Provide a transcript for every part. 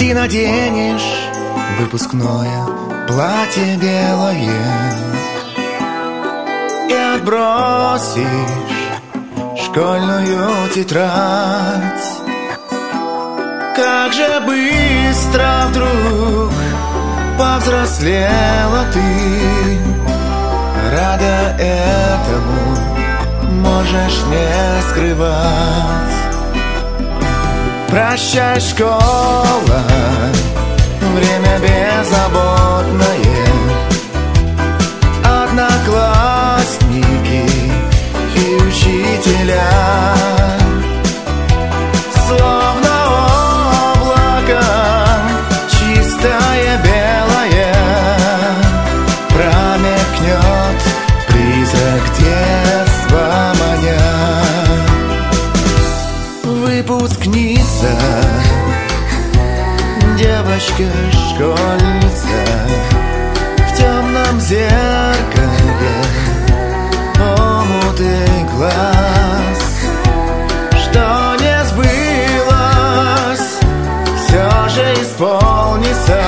Ты наденешь выпускное платье белое и отбросишь школьную тетрадь. Как же быстро вдруг повзрослела ты, рада этому, можешь не скрывать. Прощай, школа, время беззаботное, одноклассники и учителя. Словно облако чистое белое промелькнет призрак детства маня. Выпускница, девочка-школьница, в темном зеркале омуты глаз. Что не сбылось, все же исполнится,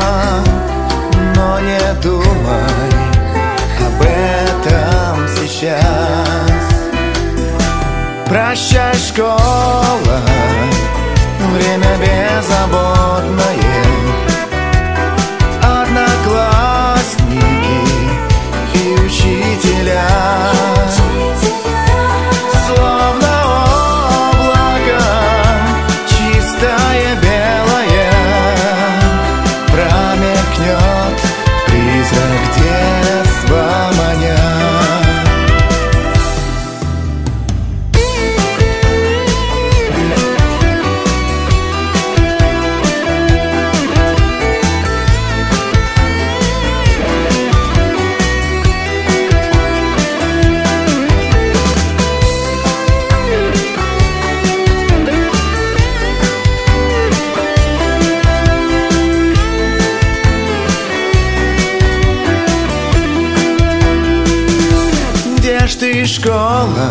но не думай об этом сейчас. Прощай, школа, время беззаботное, одноклассники и учителя. Словно облако чистое белое промелькнет призрак детства маня. Ты школа,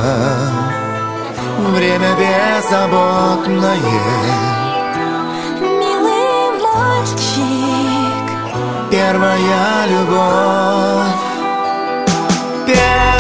время беззаботное. Милый мальчик, Первая любовь.